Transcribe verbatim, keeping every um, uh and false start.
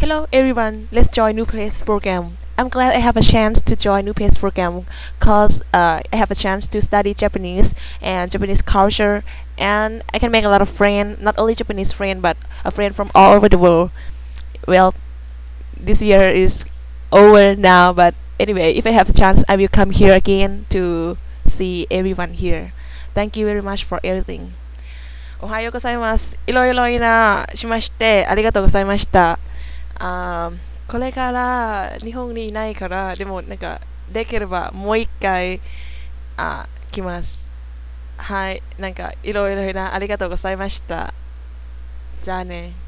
Hello everyone, let's join New Place program. I'm glad I have a chance to join New Place program because uh, I have a chance to study Japanese and Japanese culture, and I can make a lot of friends, not only Japanese friend but a friend from all over the world. Well, this year is over now, but anyway, if I have the chance, I will come here again to see everyone here. Thank you very much for everything. おはようございます。いろいろいなしましてありがとうございました。あーこれから日本にいないから、でもなんかできればもう一回あ来ます。はい、なんかいろいろなありがとうございました。じゃあね。